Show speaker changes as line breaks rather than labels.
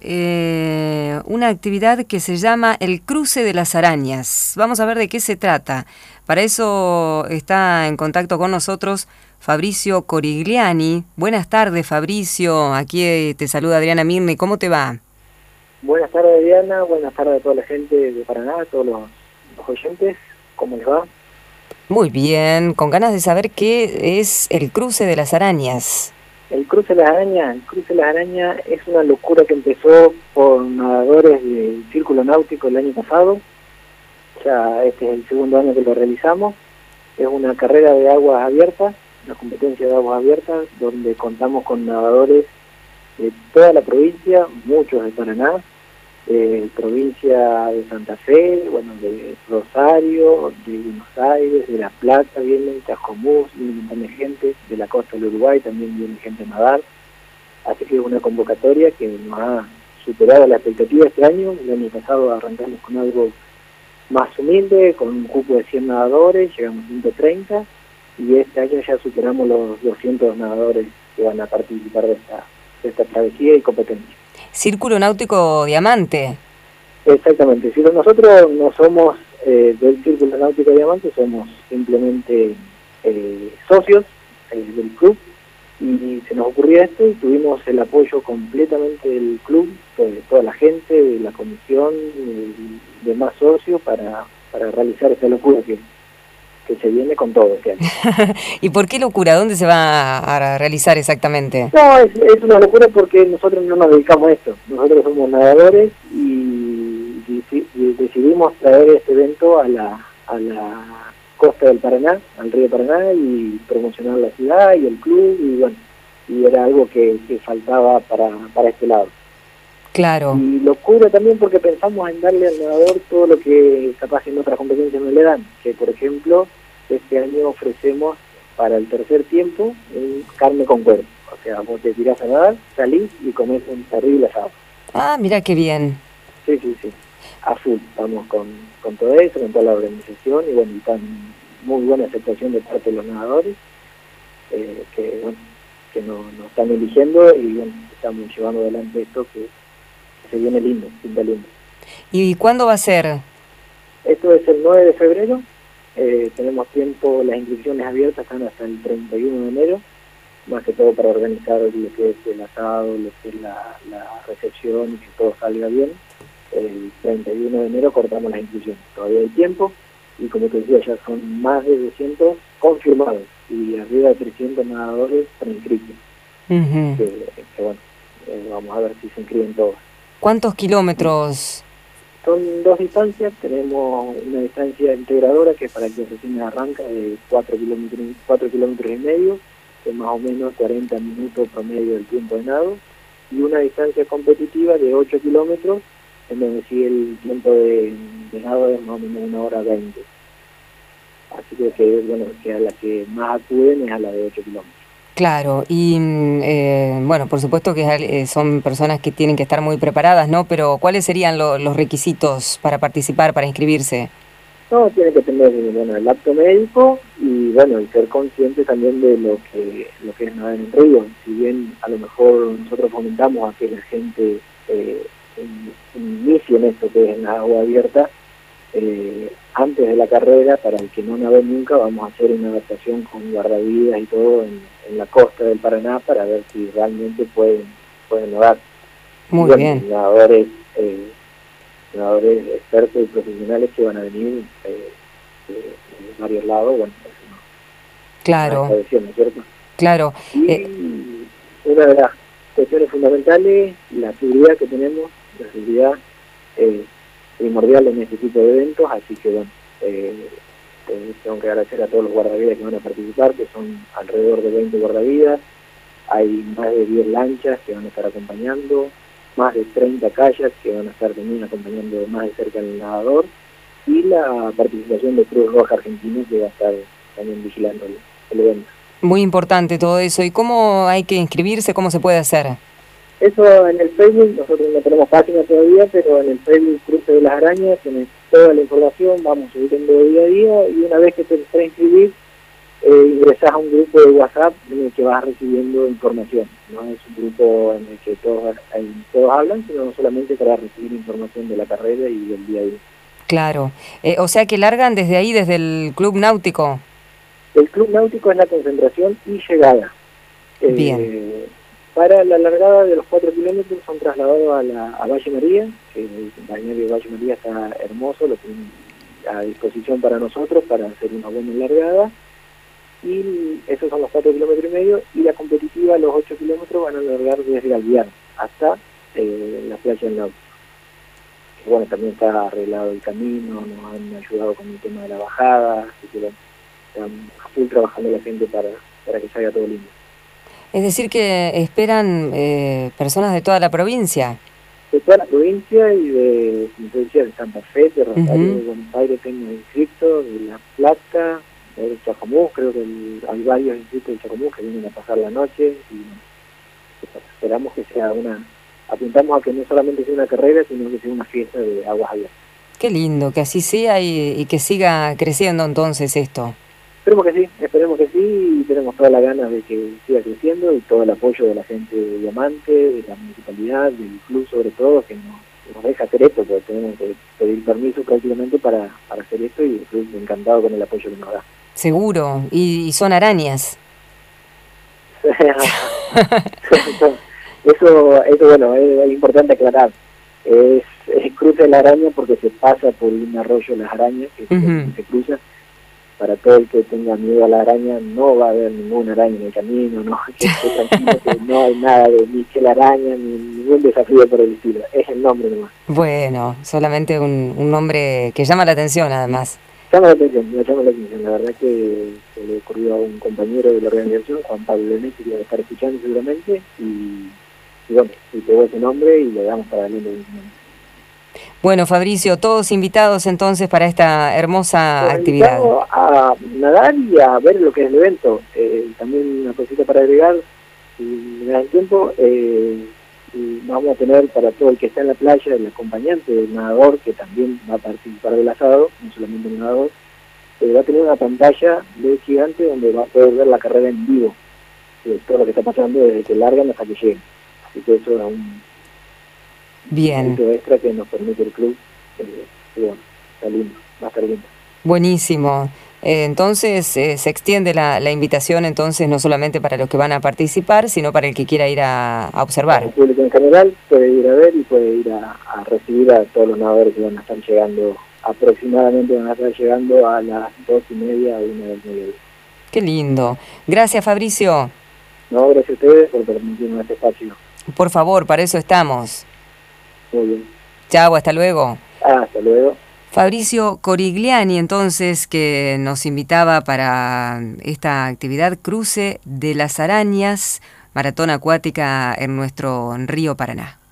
una actividad que se llama el Cruce de las Arañas. Vamos a ver de qué se trata. Para eso está en contacto con nosotros Fabricio Corigliani. Buenas tardes, Fabricio. Aquí te saluda Adriana Mirne. ¿Cómo te va?
Buenas tardes, Diana. Buenas tardes a toda la gente de Paraná, a todos los oyentes. ¿Cómo les va?
Muy bien, con ganas de saber qué es el Cruce de las Arañas.
El Cruce de las Arañas es una locura que empezó por nadadores del Círculo Náutico el año pasado. Ya este es el segundo año que lo realizamos. Es una carrera de aguas abiertas, una competencia de aguas abiertas, donde contamos con nadadores de toda la provincia, muchos de Paraná, provincia de Santa Fe, bueno, de Rosario, de Buenos Aires, de La Plata, viene Chascomús, viene un montón de gente, de la costa del Uruguay también viene gente a nadar, así que es una convocatoria que nos ha superado la expectativa este año. El año pasado arrancamos con algo más humilde, con un cupo de 100 nadadores, llegamos a 130, y este año ya superamos los 200 nadadores que van a participar de esta travesía y competencia.
Círculo Náutico Diamante.
Exactamente, si nosotros no somos del Círculo Náutico Diamante, somos simplemente socios del club, y se nos ocurrió esto y tuvimos el apoyo completamente del club, de toda la gente, de la comisión, de más socios para realizar esta locura que se viene con todo este año.
¿Y por qué locura? ¿Dónde se va a realizar exactamente?
No, es una locura porque nosotros no nos dedicamos a esto. Nosotros somos nadadores y decidimos traer este evento a la costa del Paraná, al río Paraná, y promocionar la ciudad y el club, y bueno, y era algo que faltaba para este lado.
Claro.
Y locura también porque pensamos en darle al nadador todo lo que capaz en otras competencias no le dan, que por ejemplo este año ofrecemos para el tercer tiempo carne con cuero, o sea, vos te tirás a nadar, salís y comés un terrible asado.
Ah, mira qué bien.
Sí, a full, estamos con todo eso, con toda la organización, y bueno, y tan muy buena aceptación de parte de los nadadores, que nos están eligiendo, y bueno, estamos llevando adelante esto que se viene lindo, pinta lindo.
¿Y cuándo va a ser?
Esto es el 9 de febrero, tenemos tiempo, las inscripciones abiertas están hasta el 31 de enero, más que todo para organizar lo que es el asado, lo que es la recepción, y que todo salga bien. El 31 de enero cortamos las inscripciones, todavía hay tiempo, y como te decía, ya son más de 200 confirmados, y arriba de 300 nadadores preinscritos. Que bueno, vamos a ver si se inscriben todos.
¿Cuántos kilómetros?
Son dos distancias. Tenemos una distancia integradora que es para el que recién arranca, de 4 kilómetros y medio, de más o menos 40 minutos promedio del tiempo de nado, y una distancia competitiva de 8 kilómetros, en donde sigue el tiempo de nado de más o menos 1 hora 20. Así que bueno, que a la que más acuden es a la de 8 kilómetros.
Claro, y bueno, por supuesto que son personas que tienen que estar muy preparadas, ¿no? Pero ¿cuáles serían los requisitos para participar, para inscribirse?
No, tiene que tener el apto médico, y bueno, y ser consciente también de lo que es nadar en río. Si bien a lo mejor nosotros fomentamos a que la gente inicie en esto que es en la agua abierta, antes de la carrera, para el que no nadó nunca, vamos a hacer una adaptación con guardavidas y todo en la costa del Paraná para ver si realmente pueden nadar.
Muy bien.
Nadadores expertos y profesionales que van a venir de varios lados, bueno,
claro,
¿cierto?
Claro.
Y una de las cuestiones fundamentales, la seguridad que tenemos, la seguridad primordial en este tipo de eventos, así que bueno, tengo que agradecer a todos los guardavidas que van a participar, que son alrededor de 20 guardavidas, hay más de 10 lanchas que van a estar acompañando, más de 30 kayaks que van a estar también acompañando más de cerca al nadador, y la participación de Cruz Roja Argentina, que va a estar también vigilando el evento.
Muy importante todo eso. ¿Y cómo hay que inscribirse? ¿Cómo se puede hacer?
Eso en el Facebook, nosotros no tenemos página todavía, pero en el Facebook Cruce de las Arañas tenés toda la información, vamos subiendo día a día, y una vez que te empezás a inscribir, ingresás a un grupo de WhatsApp en el que vas recibiendo información. No es un grupo en el que todos hablan, sino solamente para recibir información de la carrera y del día a día.
Claro. O sea que largan desde ahí, desde el Club Náutico.
El Club Náutico es la concentración y llegada.
Bien.
Para la largada de los 4 kilómetros son trasladados a Valle María, que el balneario de Valle María está hermoso, lo tienen a disposición para nosotros para hacer una buena largada. Y esos son los 4 kilómetros y medio, y la competitiva, los 8 kilómetros, van a largar desde Alvear hasta la playa del Náutico. Bueno, también está arreglado el camino, nos han ayudado con el tema de la bajada, así que bueno, están a full trabajando la gente para que salga todo lindo.
Es decir que esperan personas de toda la provincia.
De toda la provincia y de, como te decía, de Santa Fe, de Rosario, de Buenos Aires tengo inscriptos, de La Plata, de Chacomús, creo que hay varios inscritos de Chacomús que vienen a pasar la noche y esperamos que sea apuntamos a que no solamente sea una carrera, sino que sea una fiesta de aguas abiertas.
Qué lindo, que así sea y que siga creciendo entonces esto.
Esperemos que sí, y tenemos toda la ganas de que siga creciendo y todo el apoyo de la gente de Diamante, de la municipalidad, del club sobre todo, que nos deja hacer esto, porque tenemos que pedir permiso prácticamente para hacer esto y el club encantado con el apoyo que nos da.
Seguro, y son arañas.
Eso bueno, es importante aclarar. Es cruce de la araña porque se pasa por un arroyo las arañas, que se cruzan. Para todo el que tenga miedo a la araña, no va a haber ninguna araña en el camino, no, que tranquilo, que no hay nada de ni que la araña, ni ningún desafío por el estilo, es el nombre nomás.
Bueno, solamente un nombre que llama la atención además.
Llama la atención, la verdad que se le ocurrió a un compañero de la organización, Juan Pablo Lenetti, que va a estar escuchando seguramente, y bueno, y pegó ese nombre y le damos para adelante.
Bueno, Fabricio, todos invitados entonces para esta hermosa actividad.
A nadar y a ver lo que es el evento. También una cosita para agregar, si me da el tiempo, vamos a tener para todo el que está en la playa el acompañante del nadador, que también va a participar del asado, no solamente el nadador, va a tener una pantalla de gigante donde va a poder ver la carrera en vivo, todo lo que está pasando desde que largan hasta que lleguen. Así que eso es un punto extra que nos permite el club. Bueno, está lindo, va a estar lindo.
Buenísimo. Entonces se extiende la invitación entonces no solamente para los que van a participar, sino para el que quiera ir a observar.
El público en general puede ir a ver y puede ir a recibir a todos los nadadores que van a estar llegando, aproximadamente van a estar llegando a las 2:30 a 1 del mediodía.
Qué lindo. Gracias, Fabricio.
No, gracias a ustedes por permitirnos este espacio.
Por favor, para eso estamos.
Muy bien.
Chau, hasta luego.
Hasta luego.
Fabricio Corigliani, entonces, que nos invitaba para esta actividad Cruce de las Arañas, maratón acuática en nuestro río Paraná.